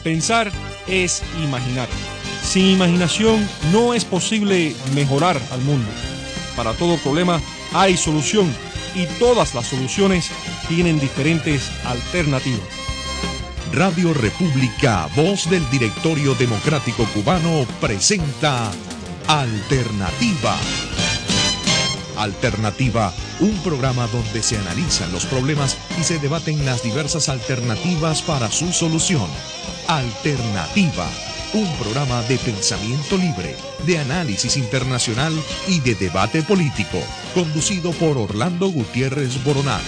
Pensar es imaginar. Sin imaginación no es posible mejorar al mundo. Para todo problema hay solución y todas las soluciones tienen diferentes alternativas. Radio República, voz del Directorio Democrático Cubano, presenta Alternativa. Alternativa, un programa donde se analizan los problemas y se debaten las diversas alternativas para su solución. Alternativa, un programa de pensamiento libre, de análisis internacional y de debate político, conducido por Orlando Gutiérrez Boronat.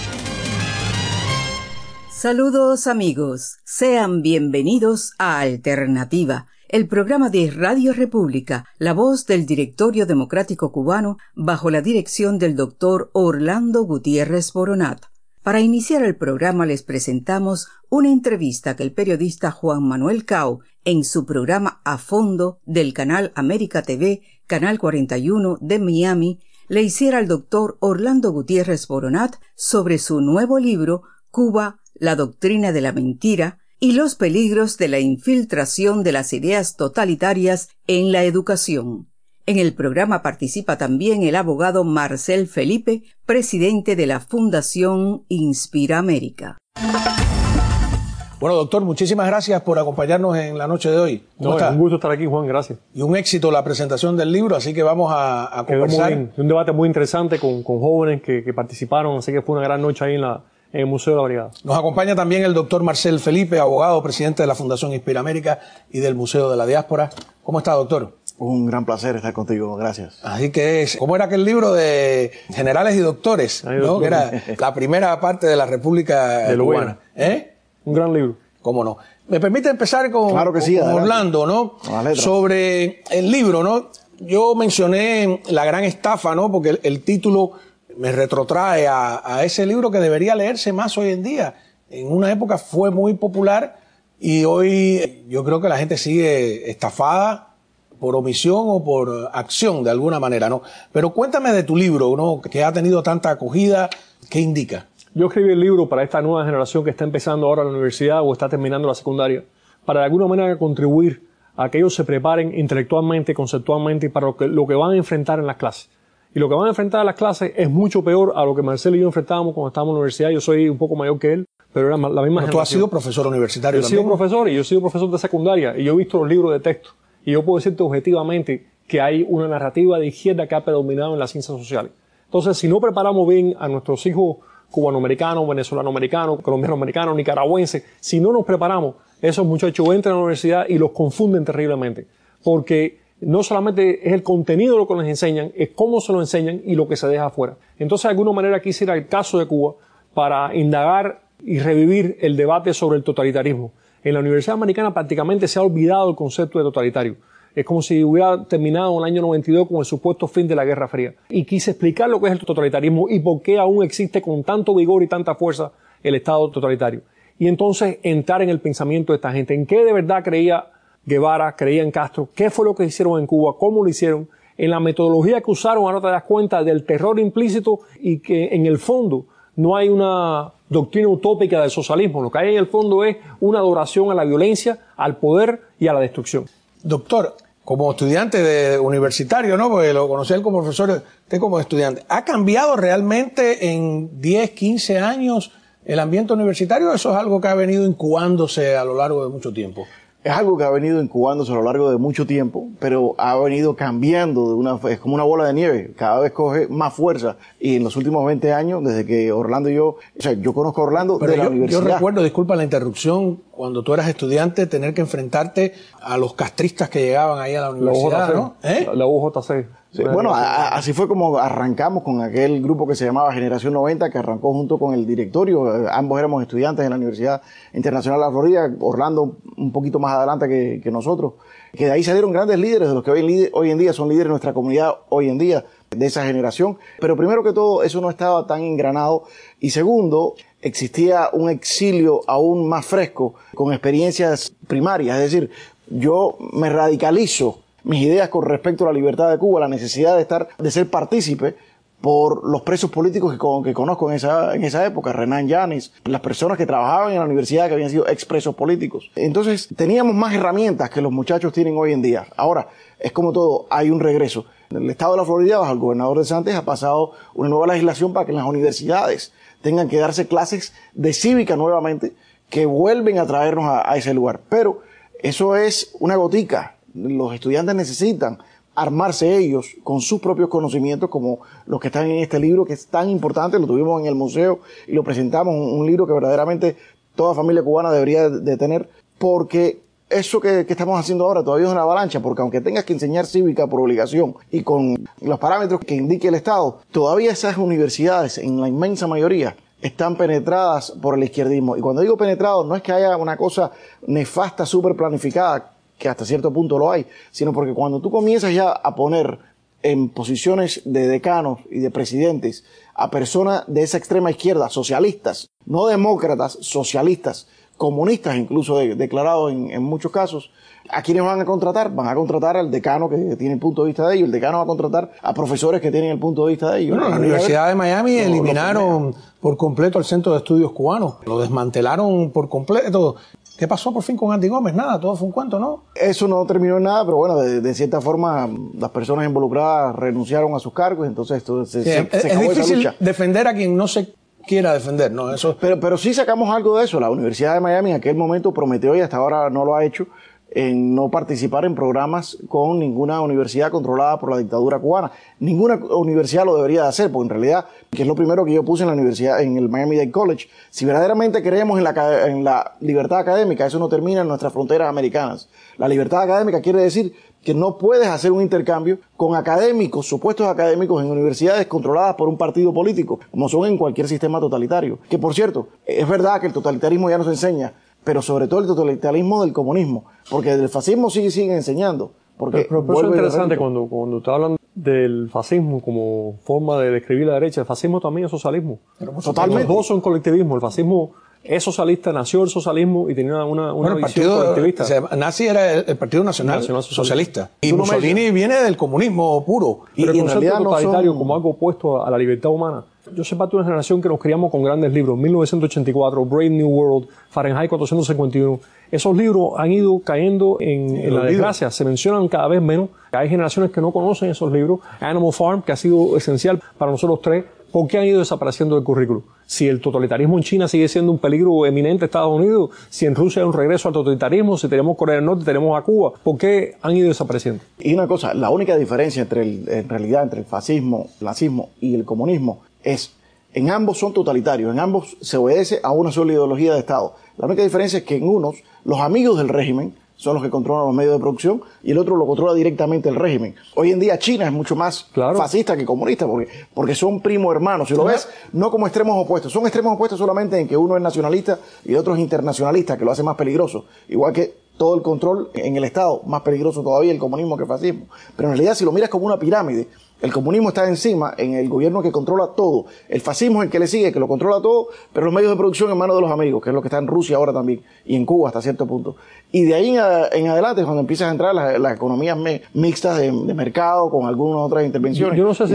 Saludos amigos, sean bienvenidos a Alternativa, el programa de Radio República, la voz del Directorio Democrático Cubano, bajo la dirección del doctor Orlando Gutiérrez Boronat. Para iniciar el programa les presentamos una entrevista que el periodista Juan Manuel Cao, en su programa A Fondo del canal América TV, Canal 41 de Miami, le hiciera al doctor Orlando Gutiérrez Boronat sobre su nuevo libro, Cuba, la doctrina de la mentira y los peligros de la infiltración de las ideas totalitarias en la educación. En el programa participa también el abogado Marcel Felipe, presidente de la Fundación Inspira América. Bueno, doctor, muchísimas gracias por acompañarnos en la noche de hoy. No, es un gusto estar aquí, Juan, gracias. Y un éxito la presentación del libro, así que vamos a conversar. Un debate muy interesante con jóvenes que participaron, así que fue una gran noche ahí en el Museo de la Brigada. Nos acompaña también el doctor Marcel Felipe, abogado, presidente de la Fundación Inspira América y del Museo de la Diáspora. ¿Cómo está, doctor? Un gran placer estar contigo, gracias. Así que ¿cómo era aquel libro de generales y doctores? ¿No? Que era la primera parte de la República Cubana. Un gran libro. ¿Cómo no? Me permite empezar con Orlando, ¿no? Sobre el libro, ¿no? Yo mencioné La gran estafa, ¿no? Porque el título me retrotrae a ese libro que debería leerse más hoy en día. En una época fue muy popular y hoy yo creo que la gente sigue estafada por omisión o por acción de alguna manera, ¿no? Pero cuéntame de tu libro, ¿no? Que ha tenido tanta acogida, ¿qué indica? Yo escribí el libro para esta nueva generación que está empezando ahora la universidad o está terminando la secundaria, para de alguna manera contribuir a que ellos se preparen intelectualmente, conceptualmente para lo que van a enfrentar en las clases. Y lo que van a enfrentar en las clases es mucho peor a lo que Marcelo y yo enfrentábamos cuando estábamos en la universidad. Yo soy un poco mayor que él, pero era la misma generación. Tú has sido profesor universitario también. Yo he sido profesor y yo he sido profesor de secundaria y yo he visto los libros de texto. Y yo puedo decirte objetivamente que hay una narrativa de izquierda que ha predominado en las ciencias sociales. Entonces, si no preparamos bien a nuestros hijos cubanoamericanos, venezolanoamericanos, colombianoamericanos, nicaragüenses, si no nos preparamos, esos muchachos entran a la universidad y los confunden terriblemente. Porque no solamente es el contenido lo que les enseñan, es cómo se lo enseñan y lo que se deja afuera. Entonces, de alguna manera, quisiera el caso de Cuba para indagar y revivir el debate sobre el totalitarismo. En la Universidad Americana prácticamente se ha olvidado el concepto de totalitario. Es como si hubiera terminado en el año 92 con el supuesto fin de la Guerra Fría. Y quise explicar lo que es el totalitarismo y por qué aún existe con tanto vigor y tanta fuerza el Estado totalitario. Y entonces entrar en el pensamiento de esta gente. ¿En qué de verdad creía Guevara, creía en Castro? ¿Qué fue lo que hicieron en Cuba? ¿Cómo lo hicieron? En la metodología que usaron, ahora te das cuenta del terror implícito y que en el fondo no hay una doctrina utópica del socialismo. Lo que hay en el fondo es una adoración a la violencia, al poder y a la destrucción. Doctor, como estudiante universitario, ¿no? Porque lo conocí a él como profesor, usted como estudiante. ¿Ha cambiado realmente en 10, 15 años el ambiente universitario o eso es algo que ha venido incubándose a lo largo de mucho tiempo? Es algo que ha venido incubándose a lo largo de mucho tiempo, pero ha venido cambiando es como una bola de nieve, cada vez coge más fuerza. Y en los últimos 20 años, desde que Orlando y yo conozco a Orlando de la universidad. Yo recuerdo, disculpa la interrupción, cuando tú eras estudiante, tener que enfrentarte a los castristas que llegaban ahí a la universidad, ¿no? La UJC. Sí, bueno, así fue como arrancamos con aquel grupo que se llamaba Generación 90, que arrancó junto con el directorio. Ambos éramos estudiantes en la Universidad Internacional de la Florida, Orlando un poquito más adelante que nosotros. Que de ahí salieron grandes líderes, de los que hoy en día son líderes de nuestra comunidad, hoy en día, de esa generación. Pero primero que todo, eso no estaba tan engranado. Y segundo, existía un exilio aún más fresco, con experiencias primarias. Es decir, yo me radicalizo mis ideas con respecto a la libertad de Cuba, la necesidad de ser partícipe por los presos políticos que conozco en esa época, Renan Yanis, las personas que trabajaban en la universidad que habían sido expresos políticos. Entonces, teníamos más herramientas que los muchachos tienen hoy en día. Ahora, es como todo, hay un regreso. En el estado de la Florida, bajo el gobernador DeSantis, ha pasado una nueva legislación para que en las universidades tengan que darse clases de cívica nuevamente, que vuelven a traernos a ese lugar. Pero eso es una gotica. Los estudiantes necesitan armarse ellos con sus propios conocimientos, como los que están en este libro, que es tan importante. Lo tuvimos en el museo y lo presentamos, un libro que verdaderamente toda familia cubana debería de tener, porque eso que estamos haciendo ahora todavía es una avalancha, porque aunque tengas que enseñar cívica por obligación y con los parámetros que indique el Estado, todavía esas universidades, en la inmensa mayoría, están penetradas por el izquierdismo. Y cuando digo penetrados, no es que haya una cosa nefasta, súper planificada, que hasta cierto punto lo hay, sino porque cuando tú comienzas ya a poner en posiciones de decanos y de presidentes a personas de esa extrema izquierda, socialistas, no demócratas, socialistas, comunistas incluso declarados en muchos casos, ¿a quiénes van a contratar? Van a contratar al decano que tiene el punto de vista de ellos, el decano va a contratar a profesores que tienen el punto de vista de ellos. Bueno, la Universidad de Miami eliminaron por completo el Centro de Estudios Cubanos, lo desmantelaron por completo. ¿Qué pasó por fin con Andy Gómez? Nada, todo fue un cuento, ¿no? Eso no terminó en nada, pero bueno, de cierta forma las personas involucradas renunciaron a sus cargos, entonces esto se acabó esa lucha. Es difícil defender a quien no se quiera defender, ¿no? Eso. Pero sí sacamos algo de eso. La Universidad de Miami en aquel momento prometió, y hasta ahora no lo ha hecho, en no participar en programas con ninguna universidad controlada por la dictadura cubana. Ninguna universidad lo debería de hacer, porque en realidad, que es lo primero que yo puse en la universidad, en el Miami-Dade College, si verdaderamente creemos en la libertad académica, eso no termina en nuestras fronteras americanas. La libertad académica quiere decir que no puedes hacer un intercambio con académicos, supuestos académicos en universidades controladas por un partido político, como son en cualquier sistema totalitario. Que por cierto, es verdad que el totalitarismo ya nos enseña, pero sobre todo el totalitarismo del comunismo, porque del fascismo sigue enseñando. Porque pero eso es interesante cuando te hablan del fascismo como forma de describir la derecha. El fascismo también es socialismo. Totalmente. Los dos son colectivismo. El fascismo es socialista, nació el socialismo y tenía una visión colectivista. O sea, nazi era el Partido Nacional Socialista. Y Mussolini viene del comunismo puro. Pero el concepto totalitario como algo opuesto a la libertad humana. Yo soy parte de una generación que nos criamos con grandes libros. 1984, Brave New World, Fahrenheit 451. Esos libros han ido cayendo en la desgracia. Se mencionan cada vez menos. Hay generaciones que no conocen esos libros. Animal Farm, que ha sido esencial para nosotros tres. ¿Por qué han ido desapareciendo del currículo? Si el totalitarismo en China sigue siendo un peligro eminente en Estados Unidos, si en Rusia hay un regreso al totalitarismo, si tenemos Corea del Norte, tenemos a Cuba, ¿por qué han ido desapareciendo? Y una cosa, la única diferencia en realidad entre el fascismo, el nazismo y el comunismo es, en ambos son totalitarios, en ambos se obedece a una sola ideología de Estado. La única diferencia es que en unos, los amigos del régimen son los que controlan los medios de producción y el otro lo controla directamente el régimen. Hoy en día China es mucho más fascista que comunista porque son primos hermanos. Si lo ves, no como extremos opuestos. Son extremos opuestos solamente en que uno es nacionalista y el otro es internacionalista, que lo hace más peligroso. Igual que todo el control en el Estado, más peligroso todavía el comunismo que el fascismo. Pero en realidad, si lo miras como una pirámide, el comunismo está encima, en el gobierno que controla todo. El fascismo es el que le sigue, que lo controla todo, pero los medios de producción en manos de los amigos, que es lo que está en Rusia ahora también, y en Cuba hasta cierto punto. Y de ahí en adelante es cuando empiezan a entrar las economías mixtas de mercado, con algunas otras intervenciones. Yo no sé si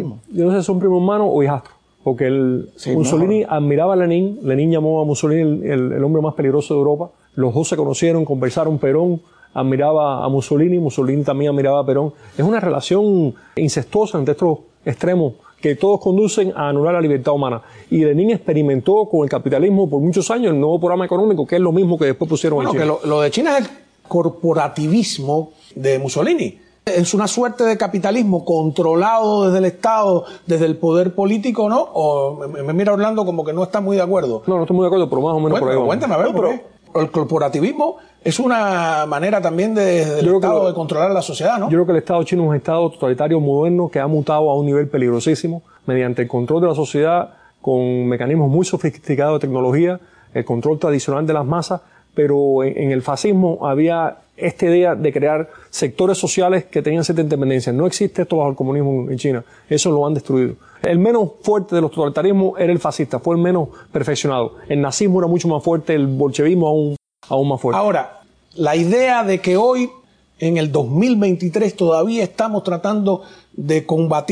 son primos hermanos o hijastros, porque Mussolini admiraba a Lenin. Lenin llamó a Mussolini el hombre más peligroso de Europa. Los dos se conocieron, conversaron. Perón admiraba a Mussolini, Mussolini también admiraba a Perón. Es una relación incestuosa entre estos extremos que todos conducen a anular la libertad humana. Y Lenin experimentó con el capitalismo por muchos años, el nuevo programa económico, que es lo mismo que después pusieron en China. Que lo de China es el corporativismo de Mussolini. Es una suerte de capitalismo controlado desde el Estado, desde el poder político, ¿no? O me mira Orlando como que no está muy de acuerdo. No estoy muy de acuerdo, pero más o menos por ahí. Cuéntame, a ver, ¿por qué? El corporativismo es una manera también del Estado de controlar la sociedad, ¿no? Yo creo que el Estado chino es un Estado totalitario moderno que ha mutado a un nivel peligrosísimo mediante el control de la sociedad con mecanismos muy sofisticados de tecnología, el control tradicional de las masas, pero en el fascismo había esta idea de crear sectores sociales que tenían cierta independencia. No existe esto bajo el comunismo en China. Eso lo han destruido. El menos fuerte de los totalitarismos era el fascista, fue el menos perfeccionado. El nazismo era mucho más fuerte, el bolchevismo aún más fuerte. Ahora, la idea de que hoy, en el 2023, todavía estamos tratando de combatir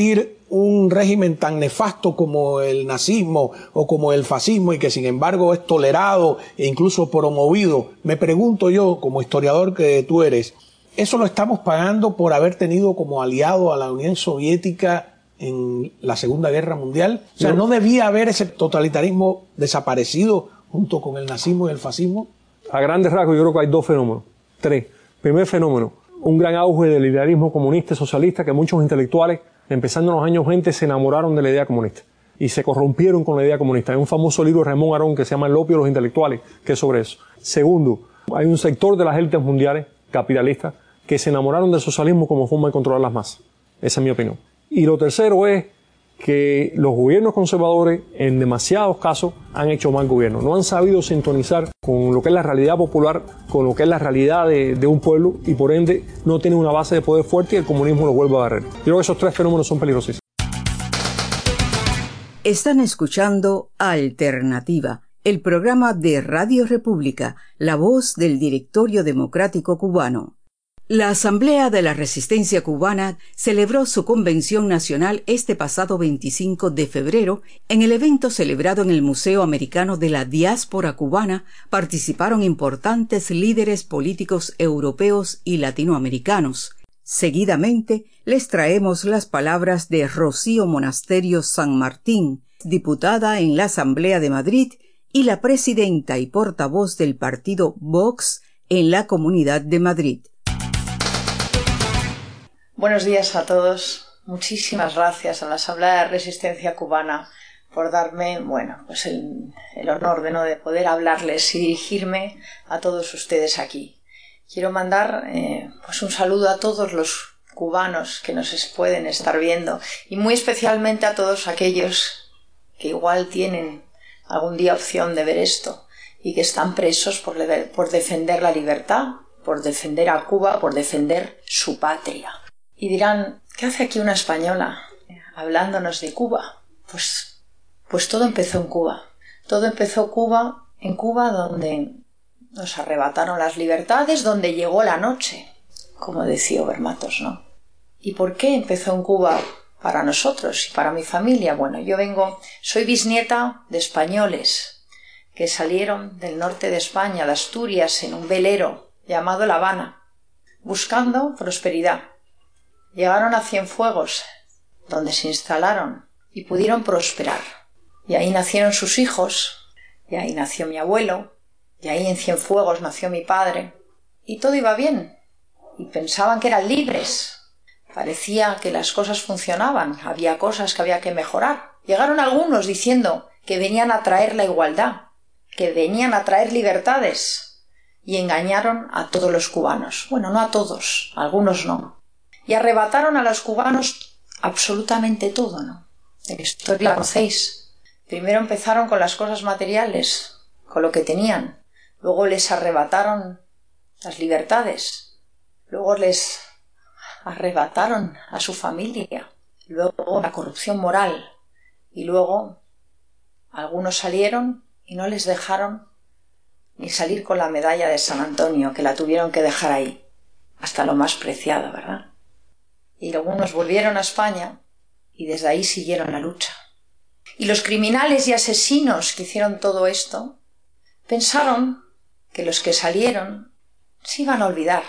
un régimen tan nefasto como el nazismo o como el fascismo y que sin embargo es tolerado e incluso promovido, me pregunto yo, como historiador que tú eres, ¿eso lo estamos pagando por haber tenido como aliado a la Unión Soviética en la Segunda Guerra Mundial? O sea, ¿no debía haber ese totalitarismo desaparecido junto con el nazismo y el fascismo? A grandes rasgos yo creo que hay dos fenómenos, tres. Primer fenómeno, un gran auge del idealismo comunista y socialista que muchos intelectuales, empezando en los años 20, se enamoraron de la idea comunista y se corrompieron con la idea comunista. Hay un famoso libro de Raymond Aron que se llama El opio de los intelectuales, que es sobre eso. Segundo, hay un sector de las élites mundiales, capitalistas, que se enamoraron del socialismo como forma de controlar las masas. Esa es mi opinión. Y lo tercero es que los gobiernos conservadores, en demasiados casos, han hecho mal gobierno. No han sabido sintonizar con lo que es la realidad popular, con lo que es la realidad de un pueblo, y por ende no tienen una base de poder fuerte y el comunismo lo vuelve a barrer. Yo creo que esos tres fenómenos son peligrosísimos. Están escuchando Alternativa, el programa de Radio República, la voz del Directorio Democrático Cubano. La Asamblea de la Resistencia Cubana celebró su convención nacional este pasado 25 de febrero. En el evento celebrado en el Museo Americano de la Diáspora Cubana participaron importantes líderes políticos europeos y latinoamericanos. Seguidamente les traemos las palabras de Rocío Monasterio San Martín, diputada en la Asamblea de Madrid y la presidenta y portavoz del partido Vox en la Comunidad de Madrid. Buenos días a todos. Muchísimas gracias a la Asamblea de Resistencia Cubana por darme, el honor de poder hablarles y dirigirme a todos ustedes aquí. Quiero mandar un saludo a todos los cubanos que nos pueden estar viendo y muy especialmente a todos aquellos que igual tienen algún día opción de ver esto y que están presos por defender la libertad, por defender a Cuba, por defender su patria. Y dirán, ¿qué hace aquí una española hablándonos de Cuba? Pues todo empezó en Cuba. Todo empezó en Cuba donde nos arrebataron las libertades, donde llegó la noche, como decía Obermatos, ¿no? ¿Y por qué empezó en Cuba para nosotros y para mi familia? Bueno, soy bisnieta de españoles que salieron del norte de España, de Asturias, en un velero llamado La Habana, buscando prosperidad. Llegaron a Cienfuegos, donde se instalaron y pudieron prosperar. Y ahí nacieron sus hijos, y ahí nació mi abuelo, y ahí en Cienfuegos nació mi padre. Y todo iba bien, y pensaban que eran libres. Parecía que las cosas funcionaban, había cosas que había que mejorar. Llegaron algunos diciendo que venían a traer la igualdad, que venían a traer libertades, y engañaron a todos los cubanos. Bueno, no a todos, a algunos no. Y arrebataron a los cubanos absolutamente todo, ¿no? La historia la conocéis. Primero empezaron con las cosas materiales, con lo que tenían. Luego les arrebataron las libertades. Luego les arrebataron a su familia. Luego la corrupción moral. Y luego algunos salieron y no les dejaron ni salir con la medalla de San Antonio, que la tuvieron que dejar ahí, hasta lo más preciado, ¿verdad? Y algunos volvieron a España y desde ahí siguieron la lucha. Y los criminales y asesinos que hicieron todo esto pensaron que los que salieron se iban a olvidar,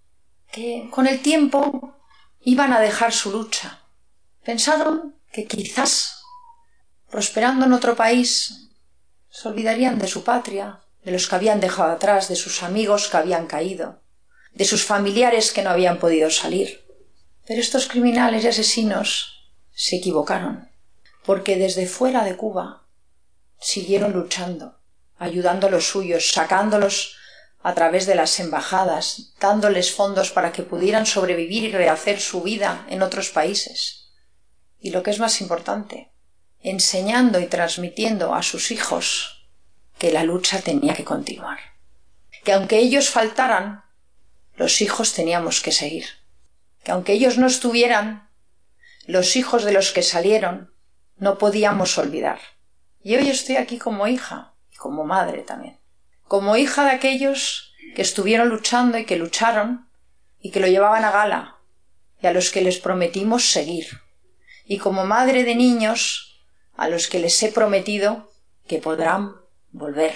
que con el tiempo iban a dejar su lucha. Pensaron que quizás, prosperando en otro país, se olvidarían de su patria, de los que habían dejado atrás, de sus amigos que habían caído, de sus familiares que no habían podido salir. Pero estos criminales y asesinos se equivocaron, porque desde fuera de Cuba siguieron luchando, ayudando a los suyos, sacándolos a través de las embajadas, dándoles fondos para que pudieran sobrevivir y rehacer su vida en otros países. Y lo que es más importante, enseñando y transmitiendo a sus hijos que la lucha tenía que continuar, que aunque ellos faltaran, los hijos teníamos que seguir. Que aunque ellos no estuvieran, los hijos de los que salieron no podíamos olvidar. Y hoy estoy aquí como hija y como madre también. Como hija de aquellos que estuvieron luchando y que lucharon y que lo llevaban a gala y a los que les prometimos seguir. y como madre de niños a los que les he prometido que podrán volver.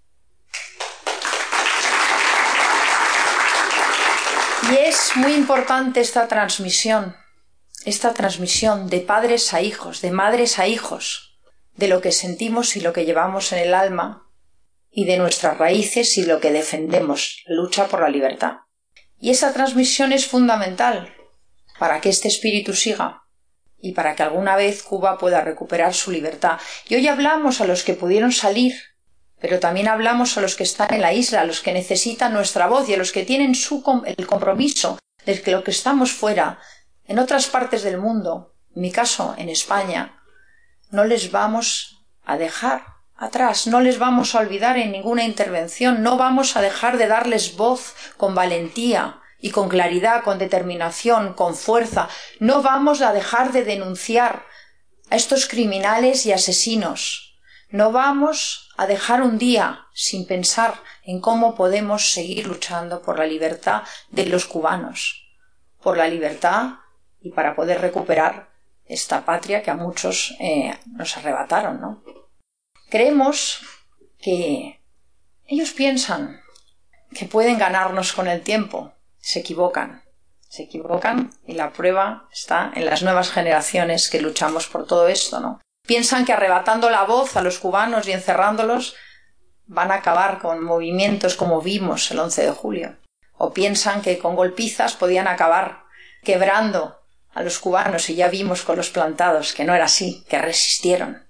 Y es muy importante esta transmisión de padres a hijos, de madres a hijos, de lo que sentimos y lo que llevamos en el alma, y de nuestras raíces y lo que defendemos, la lucha por la libertad. Y esa transmisión es fundamental para que este espíritu siga y para que alguna vez Cuba pueda recuperar su libertad. Y hoy hablamos a los que pudieron salir, pero también hablamos a los que están en la isla, a los que necesitan nuestra voz y a los que tienen el compromiso de que los que estamos fuera, en otras partes del mundo, en mi caso en España, no les vamos a dejar atrás, no les vamos a olvidar en ninguna intervención, no vamos a dejar de darles voz con valentía y con claridad, con determinación, con fuerza. No vamos a dejar de denunciar a estos criminales y asesinos. No vamos a dejar un día sin pensar en cómo podemos seguir luchando por la libertad de los cubanos, por la libertad y para poder recuperar esta patria que a muchos nos arrebataron, ¿no? Creemos que ellos piensan que pueden ganarnos con el tiempo. Se equivocan y la prueba está en las nuevas generaciones que luchamos por todo esto, ¿no? Piensan que arrebatando la voz a los cubanos y encerrándolos van a acabar con movimientos como vimos el 11 de julio. O piensan que con golpizas podían acabar quebrando a los cubanos y ya vimos con los plantados que no era así, que resistieron.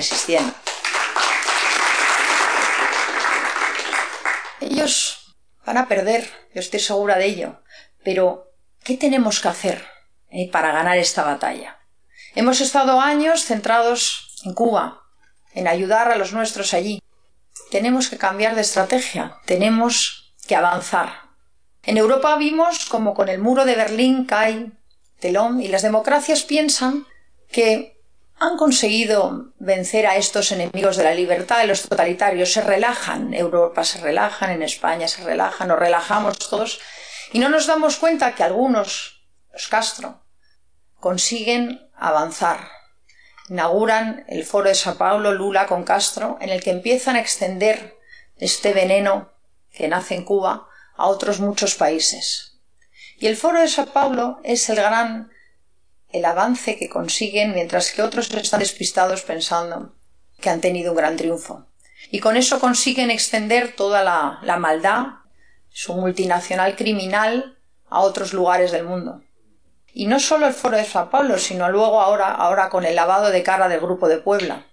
Ellos van a perder, yo estoy segura de ello, pero ¿qué tenemos que hacer para ganar esta batalla? Hemos estado años centrados en Cuba, en ayudar a los nuestros allí. Tenemos que cambiar de estrategia, tenemos que avanzar. En Europa vimos como con el muro de Berlín cae telón y las democracias piensan que han conseguido vencer a estos enemigos de la libertad y los totalitarios. Se relajan, en Europa se relajan, en España se relajan, nos relajamos todos y no nos damos cuenta que algunos, los Castro, consiguen avanzar. Inauguran el Foro de Sao Paulo, Lula con Castro, en el que empiezan a extender este veneno que nace en Cuba a otros muchos países. Y el Foro de Sao Paulo es el avance que consiguen mientras que otros están despistados pensando que han tenido un gran triunfo. Y con eso consiguen extender toda la maldad, su multinacional criminal, a otros lugares del mundo. Y no solo el Foro de Sao Paulo, sino luego ahora con el lavado de cara del Grupo de Puebla,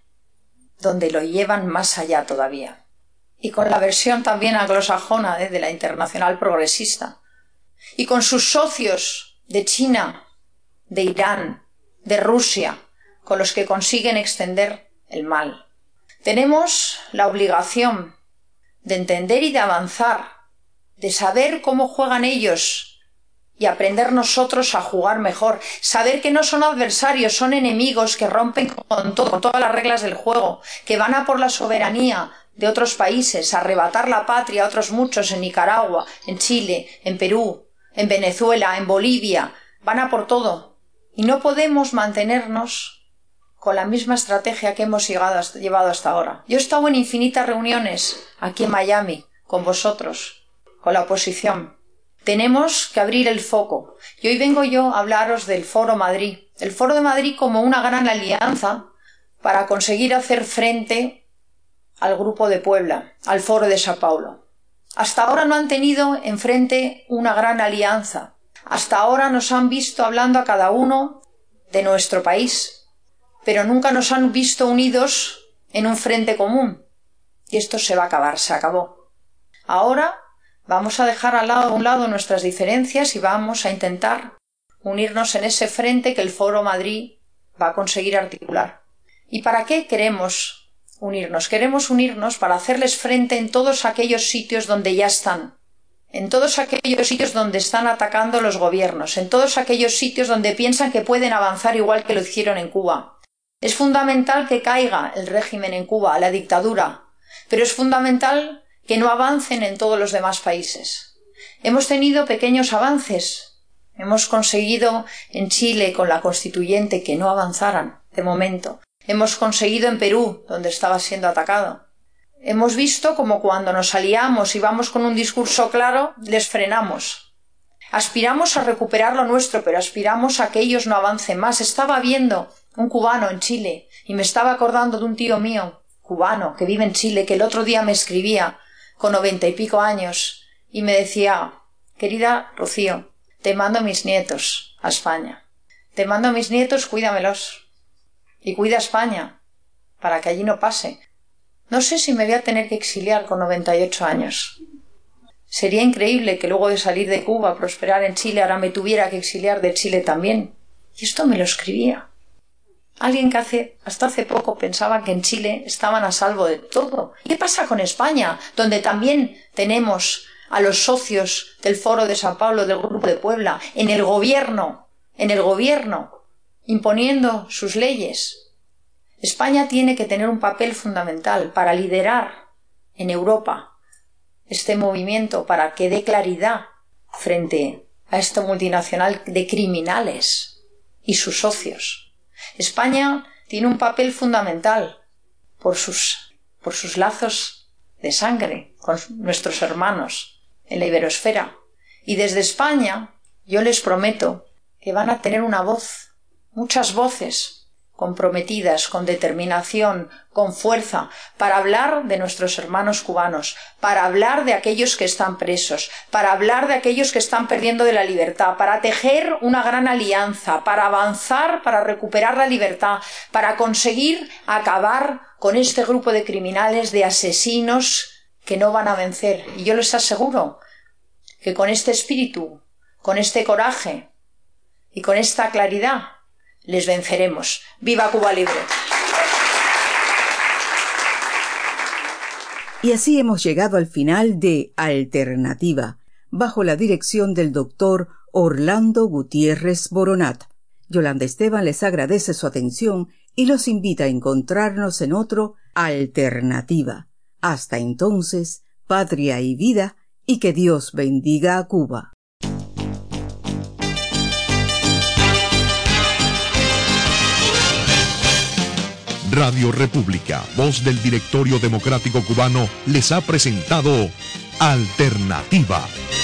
donde lo llevan más allá todavía. Y con la versión también anglosajona de la Internacional Progresista. Y con sus socios de China, de Irán, de Rusia, con los que consiguen extender el mal. Tenemos la obligación de entender y de avanzar, de saber cómo juegan ellos y aprender nosotros a jugar mejor, saber que no son adversarios, son enemigos que rompen con todas las reglas del juego, que van a por la soberanía de otros países, a arrebatar la patria a otros muchos en Nicaragua, en Chile, en Perú, en Venezuela, en Bolivia, van a por todo. Y no podemos mantenernos con la misma estrategia que hemos llevado hasta ahora. Yo he estado en infinitas reuniones aquí en Miami con vosotros, con la oposición. Tenemos que abrir el foco. Y hoy vengo yo a hablaros del Foro Madrid. El Foro de Madrid como una gran alianza para conseguir hacer frente al Grupo de Puebla, al Foro de Sao Paulo. Hasta ahora no han tenido enfrente una gran alianza. Hasta ahora nos han visto hablando a cada uno de nuestro país, pero nunca nos han visto unidos en un frente común. Y esto se va a acabar, se acabó. Ahora vamos a dejar a un lado nuestras diferencias y vamos a intentar unirnos en ese frente que el Foro Madrid va a conseguir articular. ¿Y para qué queremos unirnos? Queremos unirnos para hacerles frente en todos aquellos sitios donde ya están, en todos aquellos sitios donde están atacando los gobiernos, en todos aquellos sitios donde piensan que pueden avanzar igual que lo hicieron en Cuba. Es fundamental que caiga el régimen en Cuba, la dictadura, pero es fundamental que no avancen en todos los demás países. Hemos tenido pequeños avances, Hemos conseguido en Chile con la constituyente que no avanzaran, de momento. Hemos conseguido en Perú, donde estaba siendo atacado. Hemos visto como cuando nos aliamos y vamos con un discurso claro, les frenamos. Aspiramos a recuperar lo nuestro, pero aspiramos a que ellos no avancen más. Estaba viendo un cubano en Chile y me estaba acordando de un tío mío, cubano, que vive en Chile, que el otro día me escribía con 90 y pico años y me decía: querida Rocío, te mando a mis nietos a España. Te mando a mis nietos, cuídamelos. Y cuida a España, para que allí no pase. No sé si me voy a tener que exiliar con 98 años. Sería increíble que luego de salir de Cuba, prosperar en Chile, ahora me tuviera que exiliar de Chile también. Y esto me lo escribía. Alguien que hasta hace poco pensaba que en Chile estaban a salvo de todo. ¿Qué pasa con España, donde también tenemos a los socios del Foro de San Pablo, del Grupo de Puebla, en el gobierno, imponiendo sus leyes? España tiene que tener un papel fundamental para liderar en Europa este movimiento, para que dé claridad frente a esta multinacional de criminales y sus socios. España tiene un papel fundamental por sus lazos de sangre con nuestros hermanos en la iberosfera. Y desde España yo les prometo que van a tener una voz, muchas voces comprometidas, con determinación, con fuerza, para hablar de nuestros hermanos cubanos, para hablar de aquellos que están presos, para hablar de aquellos que están perdiendo de la libertad, para tejer una gran alianza, para avanzar, para recuperar la libertad, para conseguir acabar con este grupo de criminales, de asesinos que no van a vencer. Y yo les aseguro que con este espíritu, con este coraje y con esta claridad les venceremos. ¡Viva Cuba Libre! Y así hemos llegado al final de Alternativa, bajo la dirección del doctor Orlando Gutiérrez Boronat. Yolanda Esteban les agradece su atención y los invita a encontrarnos en otro Alternativa. Hasta entonces, patria y vida, y que Dios bendiga a Cuba. Radio República, voz del Directorio Democrático Cubano, les ha presentado Alternativa.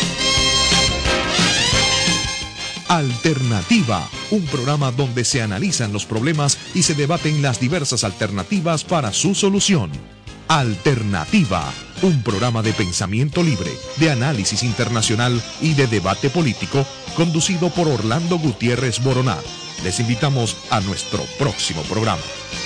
Alternativa, un programa donde se analizan los problemas y se debaten las diversas alternativas para su solución. Alternativa, un programa de pensamiento libre, de análisis internacional y de debate político, conducido por Orlando Gutiérrez Boronat. Les invitamos a nuestro próximo programa.